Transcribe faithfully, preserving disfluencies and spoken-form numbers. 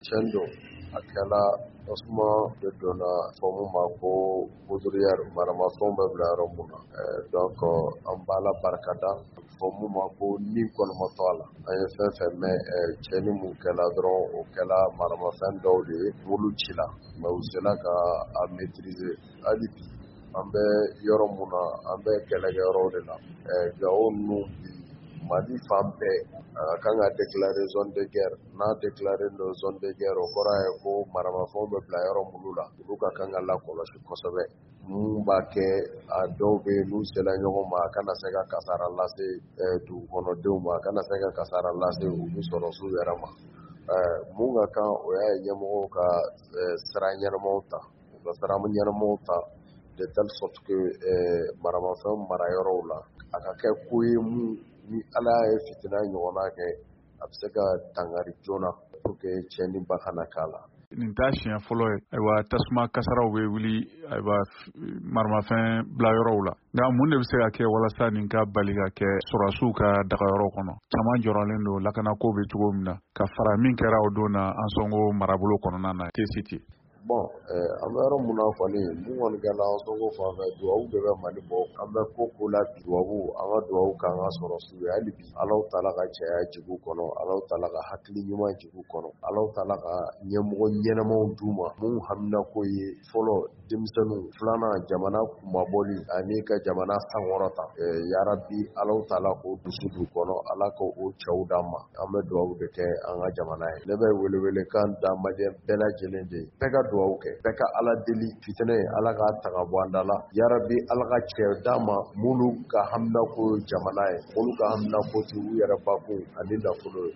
Tiɲɛ don a kɛla Tasuma de donna fɔmu ma ko poudrière maramafɛnw bɛ bila yɔrɔ mun na donc an b'a la barikada fɔmu ma ko ni kɔni ma to a la an ye fɛn fɛn mɛn cɛnni mun kɛla dɔrɔn o kɛla maramafɛn dɔw de ye mulu ci la mais u sera ka a maîtriser hali bi an bɛ yɔrɔ mun na an bɛ kɛlɛkɛyɔrɔw de la Gao ninnu bi Mali fan bɛɛ a kan ka déclarer zone de guerre n'a déclarer don zone de guerre o kɔrɔ ye ko maramafɛnw bɛ bila yɔrɔ minnu la olu ka kan ka lakɔlɔsi kosɛbɛ mun b'a kɛ a dɔw bɛ n'u sela ɲɔgɔn ma a kana se ka kasara lase dugukɔnɔdenw ma a kana se ka kasara lase olu sɔrɔsiw yɛrɛ ma mun ka kan o y'a ye ɲɛmɔgɔw ka sira ɲɛnamaw ta u ka sira ɲɛnamaw ta de telle sorte que maramafɛn mara yɔrɔw la a ka kɛ ko ye mun ni Ala ye fitina ɲɔgɔnna kɛ a bɛ se ka dankari joona pour que tiɲɛniba kana k'a la. Nin t'a siɲɛ fɔlɔ ye ayiwa tasuma kasaraw bɛ wuli ayiwa maramafɛn bila yɔrɔw la nka mun de bɛ se ka kɛ walasa nin ka bali ka kɛ sɔrɔdasiw ka dagayɔrɔ kɔnɔ caman jɔrɔlen don lakanako bɛ cogo min na ka fara min kɛra o don na an sɔngo marabolo kɔnɔna na T C T. Bon an bɛ yɔrɔ mun na kɔni mun kɔni kɛla an sɔngo fan fɛ duwawu de bɛ Mali bɔ an bɛ ko ko la duwawu an ka duwawu k'an ka sɔrɔsiw ye hali bi Alahu Taala ka caya jigin u kɔnɔ Alahu Taala ka hakili ɲuman jigin u kɔnɔ Alahu Taala ka ɲɛmɔgɔ ɲɛnamaw d'u ma mun haminako ye fɔlɔ denmisɛnninw filanan jamana kumabɔli ani ka jamana sankɔrɔta yarabi Alahu Taala k'o dusu d'u kɔnɔ Ala k'o cɛw d'an ma an bɛ duwawu de kɛ an ka jamana ye ne bɛ welewelekan da maliyɛn bɛɛ lajɛlen de bɛɛ ka duwawu kɛ bɛɛ ka Ala deli fitinɛ Ala k'a ta ka bɔ an da la yarabi Ala ka cɛ d'a ma minnu ka haminako jamana ye olu ka haminako ti u yɛrɛ bakun ani nafolo ye